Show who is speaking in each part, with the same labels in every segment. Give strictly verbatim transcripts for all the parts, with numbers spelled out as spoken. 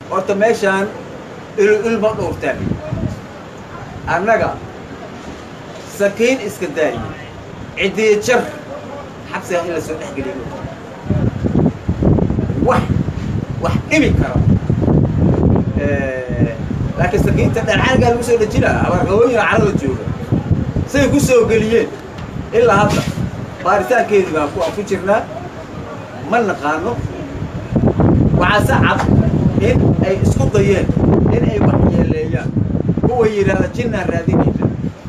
Speaker 1: horta meeshaan ilmo dhowrtaan annaga sakiin iska daayi cidiye jar xabsiga in la soo dhex geliyo wax wax dhimi karo laakiin sakiinta dhalcaankaa lagu soo dhejinaa abarqawooyina carada jooga say ku soo geliyeen ilaa hadda baaritaankeedii baan ku jirnaa ma naqaano waxaa sacad in ay isku dayeen in ay wax yeeleeyaan kuwa yidhaahda jinnaan raadinayna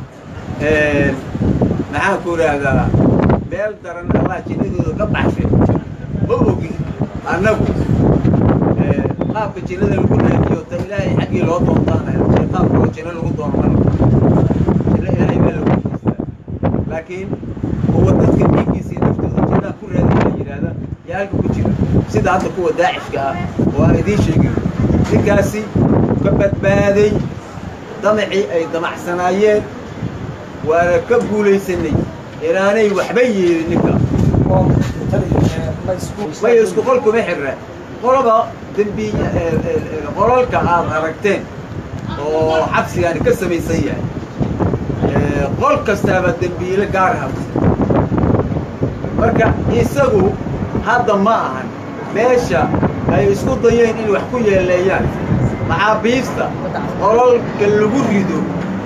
Speaker 1: maxaan ku idhaahdaa meel daran allah jinnadooda ka baxshay ma ogin annagu qaabka jinnada lagu raadiyo ta ilaahay xaggii loo doontaana qaabkoo jinno lagu doonmana jinno ilaahay baa lagu jeestaa laakiin kuwa dadka dhiiggiisa iyo naftooda jinnaan ku raadiya la yidhaahda yaa halka ku jira sida hadda kuwa daacishka ah oo aan idiin sheegin ninkaasi ka badbaaday damacii ay damacsanaayeen waana ka guulaysanay inaanay waxba yeelin ninka may isku qol kuma xirra qolaba dembi qolalka aad aragteen oo xabsigaani ka samaysan yahay qol kastaaba dembiile gaar ah marka isagu hadda ma ahan meesha ay isku dayeen in wax ku yeeleeyaan maxaabiista qolalka lagu rido